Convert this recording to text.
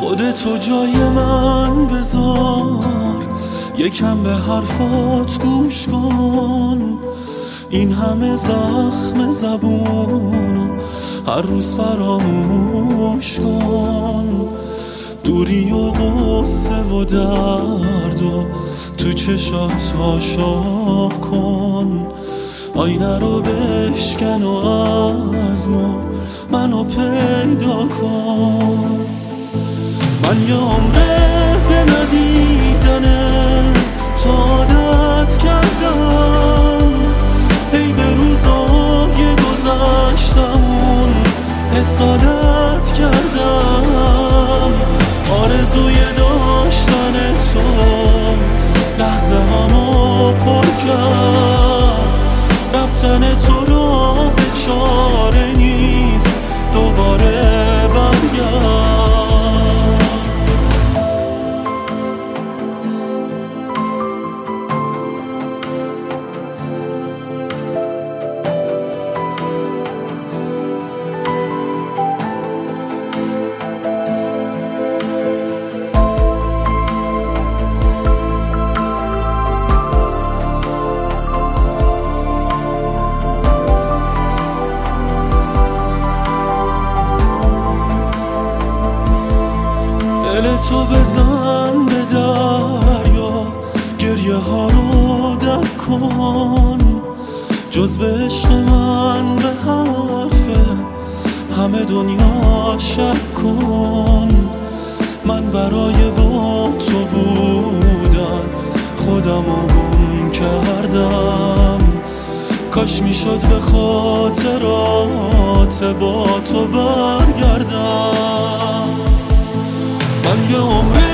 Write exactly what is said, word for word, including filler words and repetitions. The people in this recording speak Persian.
خودتو جای من بذار، یکم به حرفات گوش کن. این همه زخم زبونو هر روز فراموش کن. دوری و غصه و درد و تو چشات آشا کن. آینه رو بشکن و از نو منو پیدا کن. من یه عمره به ندیدنه تا عادت کردم، ای به روزای گذشتمون حس عادت کردم. آرزوی داشتن تو لحظه همو پر کرد. رفتن تو را به چاره نیست دوباره برگرد. تو بزن به دریا، گریه ها رو دک کن. جز به عشق من به حرف همه دنیا شک کن. من برای با تو بودن خودم رو گم کردم. کاش میشد به خاطرات با تو برگردم. من یه عمر